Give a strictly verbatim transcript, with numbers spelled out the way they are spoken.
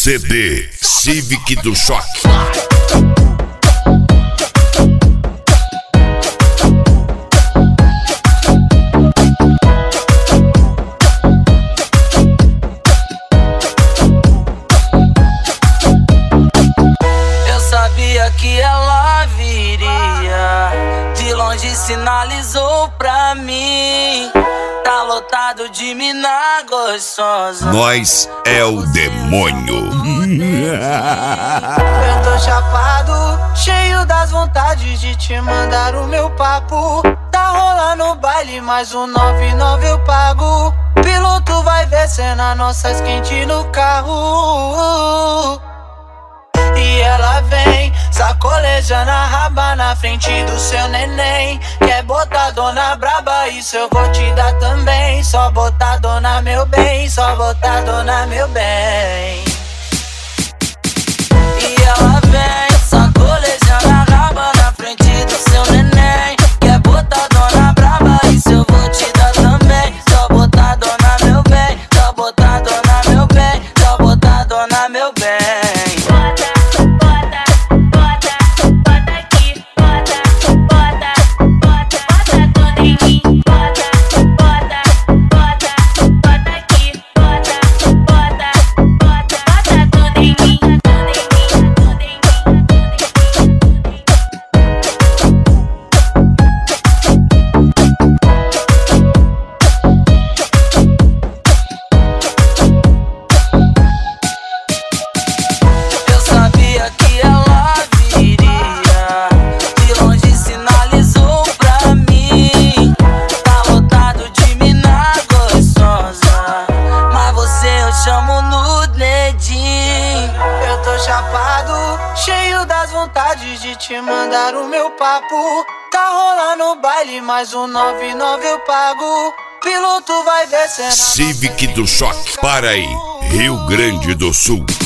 C D Civic do Choque. Eu sabia que ela viria, de longe sinalizou pra mim. Tá lotado de mina gostosa. Nós é o demônio. Eu tô chapado, cheio das vontades de te mandar o meu papo. Tá rolando o baile, mais um nove e nove eu pago. Piloto vai ver cena nossas quentes no carro. E ela vem, sacolejando a raba na frente do seu neném. Quer botar dona braba, isso eu vou te dar também. Só botar dona meu bem, só botar dona meu bem. E ela vem, sacolejando a raba na frente do seu neném. Quer botar dona braba, isso eu vou te dar também. Só botar dona meu bem, só botar dona meu bem, só botar dona meu bem. Chamo no dedinho. Eu tô chapado, cheio das vontades de te mandar o meu papo. Tá rolando o baile, mais um nove e nove eu pago. Piloto vai ver cena. Civic do Choque. Para aí, Rio Grande do Sul.